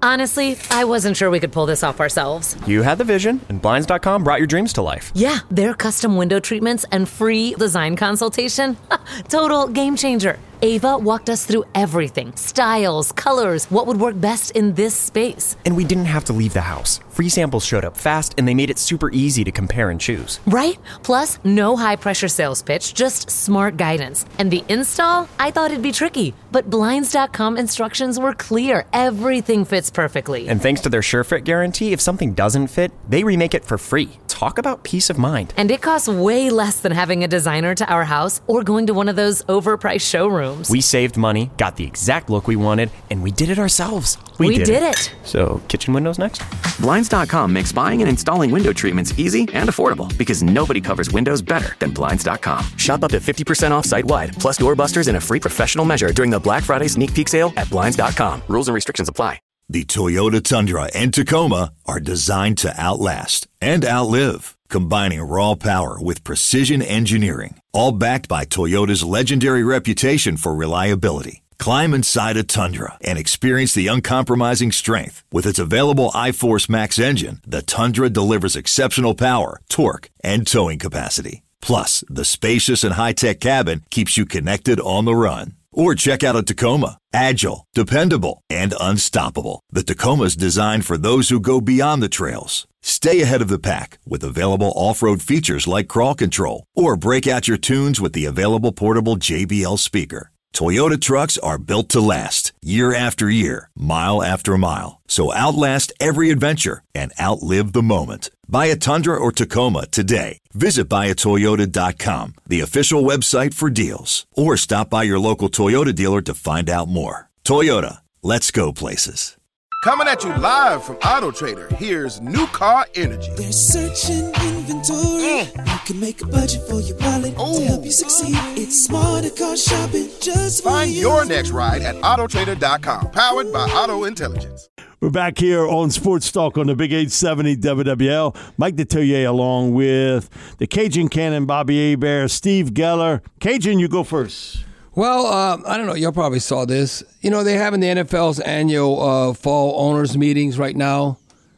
Honestly, I wasn't sure we could pull this off ourselves. You had the vision, and Blinds.com brought your dreams to life. Yeah, their custom window treatments and free design consultation. Total game changer. Ava walked us through everything. Styles, colors, what would work best in this space. And we didn't have to leave the house. Free samples showed up fast, and they made it super easy to compare and choose. Right? Plus, no high-pressure sales pitch, just smart guidance. And the install? I thought it'd be tricky. But Blinds.com instructions were clear. Everything fits perfectly. And thanks to their SureFit guarantee, if something doesn't fit, they remake it for free. Talk about peace of mind. And it costs way less than having a designer to our house or going to one of those overpriced showrooms. We saved money, got the exact look we wanted, and we did it ourselves. We did it. So, kitchen windows next? Blinds.com makes buying and installing window treatments easy and affordable because nobody covers windows better than Blinds.com. Shop up to 50% off site-wide, plus doorbusters and a free professional measure during the Black Friday sneak peek sale at Blinds.com. Rules and restrictions apply. The Toyota Tundra and Tacoma are designed to outlast and outlive, combining raw power with precision engineering, all backed by Toyota's legendary reputation for reliability. Climb inside a Tundra and experience the uncompromising strength. With its available iForce Max engine, the Tundra delivers exceptional power, torque, and towing capacity. Plus, the spacious and high-tech cabin keeps you connected on the run. Or check out a Tacoma. Agile, dependable, and unstoppable. The Tacoma's designed for those who go beyond the trails. Stay ahead of the pack with available off-road features like crawl control. Or break out your tunes with the available portable JBL speaker. Toyota trucks are built to last, year after year, mile after mile. So outlast every adventure and outlive the moment. Buy a Tundra or Tacoma today. Visit buyatoyota.com, the official website for deals. Or stop by your local Toyota dealer to find out more. Toyota, let's go places. Coming at you live from Auto Trader, here's New Car Energy. They're searching inventory. You can make a budget for your wallet to help you succeed. It's smarter car shopping just for you. Find your next ride at autotrader.com. Powered by Auto Intelligence. We're back here on Sports Talk on the Big 870 WWL. Mike Detillier along with the Cajun Cannon, Bobby Hebert, Steve Geller. Cajun, you go first. Well, I don't know. Y'all probably saw this. You know, they're having the NFL's annual fall owners meetings right now.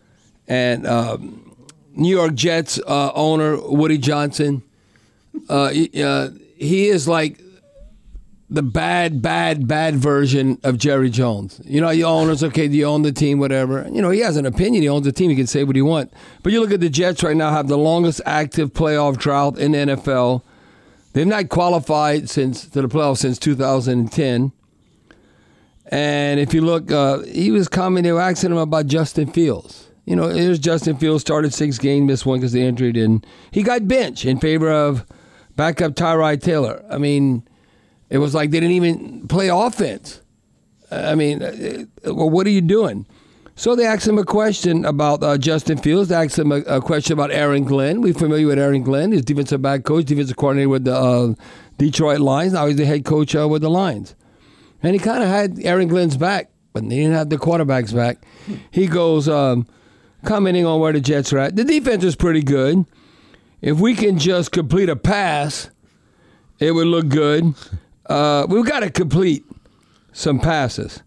And New York Jets owner Woody Johnson, he is like the bad version of Jerry Jones. You know, you owners, okay, you own the team, whatever. You know, he has an opinion. He owns the team. He can say what he wants. But you look at the Jets right now, have the longest active playoff drought in the NFL. They've not qualified to the playoffs since 2010. And if you look, he was commenting, they were asking him about Justin Fields. You know, here's Justin Fields, started 6 games, missed one because the injury didn't. He got benched in favor of backup Tyrod Taylor. I mean, it was like they didn't even play offense. I mean, well, what are you doing? So they asked him a question about Justin Fields. They asked him a question about Aaron Glenn. We're familiar with Aaron Glenn. He's defensive back coach, defensive coordinator with the Detroit Lions. Now he's the head coach with the Lions. And he kind of had Aaron Glenn's back, but he didn't have the quarterback's back. He goes, commenting on where the Jets are at. The defense is pretty good. If we can just complete a pass, it would look good. We've got to complete some passes.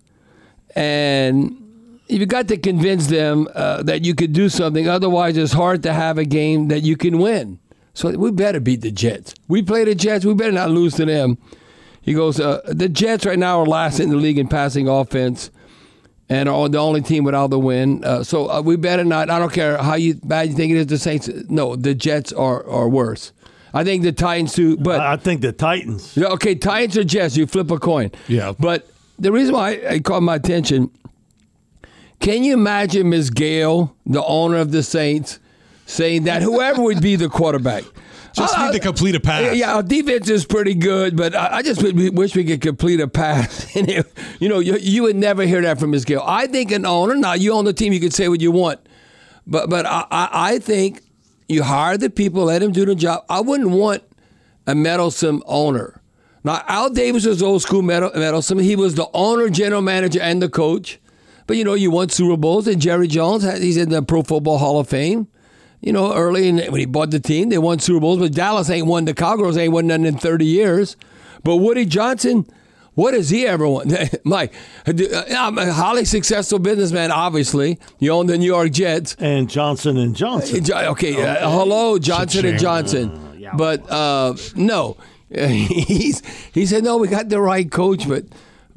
And you've got to convince them that you could do something. Otherwise, it's hard to have a game that you can win. So we better beat the Jets. We play the Jets. We better not lose to them. He goes, the Jets right now are last in the league in passing offense and are the only team without the win. So we better not. I don't care how bad you think it is, the Saints. No, the Jets are worse. I think the Titans too. But I think the Titans. Okay, Titans or Jets, you flip a coin. Yeah. But the reason why I caught my attention, can you imagine Ms. Gale, the owner of the Saints, saying that whoever would be the quarterback? Just need to complete a pass. Yeah, our defense is pretty good, but I just wish we could complete a pass. And you would never hear that from Ms. Gale. I think an owner, now you own the team, you can say what you want. But I think you hire the people, let them do the job. I wouldn't want a meddlesome owner. Now, Al Davis was old school meddlesome. He was the owner, general manager, and the coach. But, you won Super Bowls, and Jerry Jones, he's in the Pro Football Hall of Fame. Early when he bought the team, they won Super Bowls, but Dallas ain't won, the Cowgirls ain't won nothing in 30 years. But Woody Johnson, What does he ever want? Mike, I'm a highly successful businessman, obviously. You own the New York Jets. And Johnson & Johnson. Hello, Johnson & Johnson. But no. He said, no, we got the right coach, but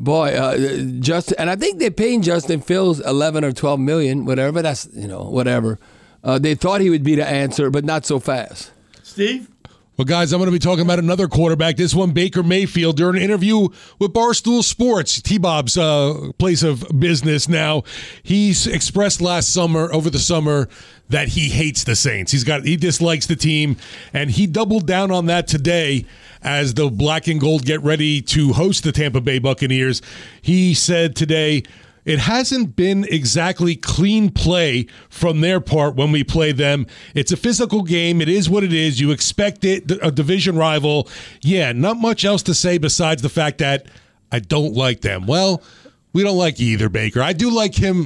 boy, Justin, and I think they're paying Justin Fields $11 or $12 million, whatever. That's, whatever. They thought he would be the answer, but not so fast. Steve? Well, guys, I'm going to be talking about another quarterback. This one, Baker Mayfield, during an interview with Barstool Sports, T-Bob's place of business now. He's expressed over the summer, that he hates the Saints. He dislikes the team, and he doubled down on that today as the black and gold get ready to host the Tampa Bay Buccaneers. He said today, it hasn't been exactly clean play from their part when we play them. It's a physical game. It is what it is. You expect it, a division rival. Yeah, not much else to say besides the fact that I don't like them. Well, we don't like you either, Baker. I do like him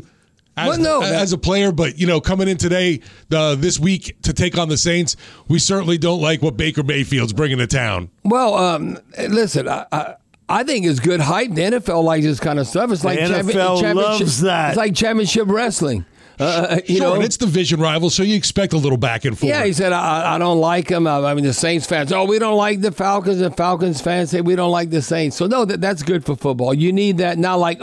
as a player, but, coming in today, this week to take on the Saints, we certainly don't like what Baker Mayfield's bringing to town. Well, listen, I think it's good hype. The NFL likes this kind of stuff. It's like the NFL loves that. It's like championship wrestling. And it's division rival, so you expect a little back and forth. Yeah, he said, I don't like him. I mean, the Saints fans, we don't like the Falcons, and Falcons fans say we don't like the Saints. So, no, that's good for football. You need that. Not like,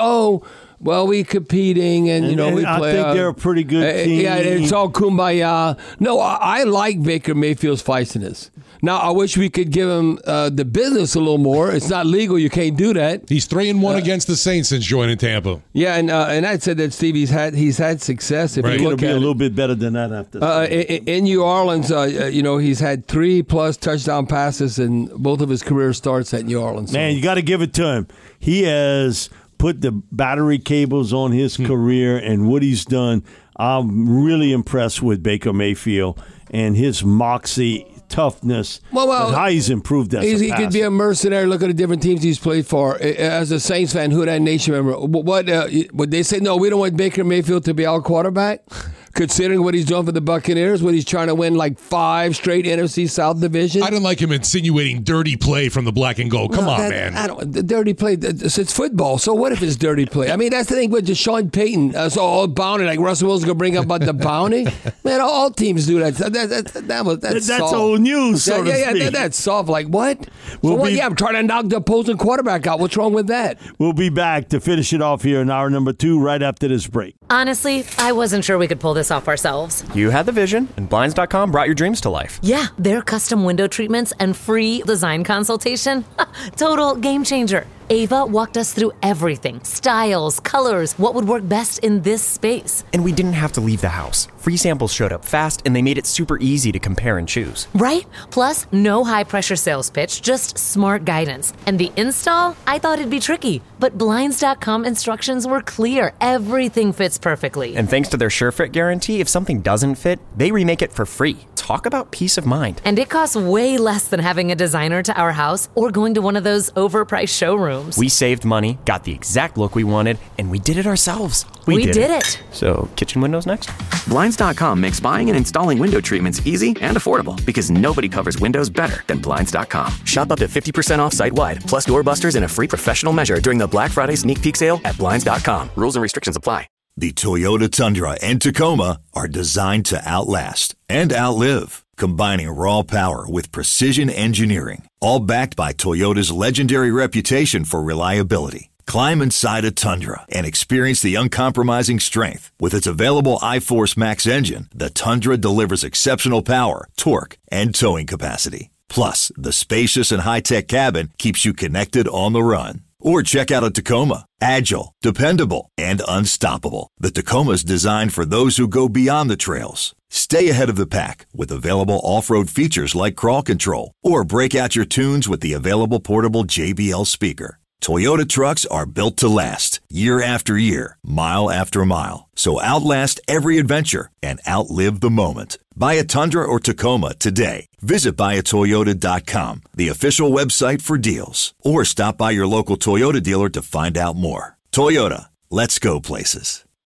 we competing and we play. I think they're a pretty good team. Yeah, it's all kumbaya. No, I like Baker Mayfield's feistiness. Now, I wish we could give him the business a little more. It's not legal. You can't do that. He's 3-1 against the Saints since joining Tampa. Yeah, and I said that, Steve, he's had success. If you look be at a little bit better than that after. In New Orleans, he's had 3+ touchdown passes in both of his career starts at New Orleans. Man, you got to give it to him. He has put the battery cables on his career and what he's done. I'm really impressed with Baker Mayfield and his moxie, toughness, and how he's improved as a passer. He could be a mercenary. Look at the different teams he's played for. As a Saints fan, who that nation member, would they say, no, we don't want Baker Mayfield to be our quarterback? Considering what he's doing for the Buccaneers, what he's trying to win like 5 straight NFC South division. I didn't like him insinuating dirty play from the black and gold. Come on, man. The dirty play, it's football. So what if it's dirty play? I mean, that's the thing with Sean Payton. So bounty, like Russell Wilson's going to bring up about the bounty. Man, all teams do that. That's soft. Old news, so to speak. That's soft. Like, what? I'm trying to knock the opposing quarterback out. What's wrong with that? We'll be back to finish it off here in hour number 2 right after this break. Honestly, I wasn't sure we could pull this off ourselves. You had the vision, and Blinds.com brought your dreams to life. Yeah, their custom window treatments and free design consultation. Total game changer. Ava walked us through everything. Styles, colors, what would work best in this space. And we didn't have to leave the house. Free samples showed up fast, and they made it super easy to compare and choose. Right? Plus, no high-pressure sales pitch, just smart guidance. And the install? I thought it'd be tricky. But Blinds.com instructions were clear. Everything fits perfectly. And thanks to their SureFit guarantee, if something doesn't fit, they remake it for free. Talk about peace of mind. And it costs way less than having a designer to our house or going to one of those overpriced showrooms. We saved money, got the exact look we wanted, and we did it ourselves. We did it. So, kitchen windows next? Blinds.com makes buying and installing window treatments easy and affordable because nobody covers windows better than Blinds.com. Shop up to 50% off site-wide, plus doorbusters and a free professional measure during the Black Friday sneak peek sale at Blinds.com. Rules and restrictions apply. The Toyota Tundra and Tacoma are designed to outlast and outlive, combining raw power with precision engineering, all backed by Toyota's legendary reputation for reliability. Climb inside a Tundra and experience the uncompromising strength. With its available iForce Max engine, the Tundra delivers exceptional power, torque, and towing capacity. Plus, the spacious and high-tech cabin keeps you connected on the run. Or check out a Tacoma. Agile, dependable, and unstoppable. The Tacoma's designed for those who go beyond the trails. Stay ahead of the pack with available off-road features like crawl control. Or break out your tunes with the available portable JBL speaker. Toyota trucks are built to last, year after year, mile after mile. So outlast every adventure and outlive the moment. Buy a Tundra or Tacoma today. Visit buyatoyota.com, the official website for deals. Or stop by your local Toyota dealer to find out more. Toyota, let's go places.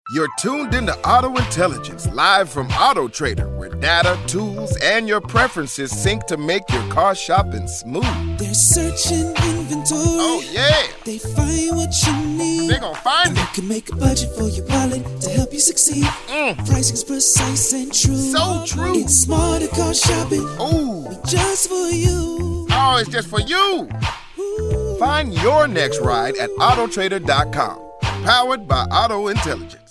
You're tuned into Auto Intelligence, live from Auto Trader, where data, tools, and your preferences sync to make your car shopping smooth. They're searching inventory. Oh, yeah. They find what you need. They're gonna find it. You can make a budget for your wallet to help you succeed. Pricing's precise and true. So true. It's smarter car shopping. Ooh. Just for you. Oh, it's just for you. Find your next ride at autotrader.com. Powered by Auto Intelligence.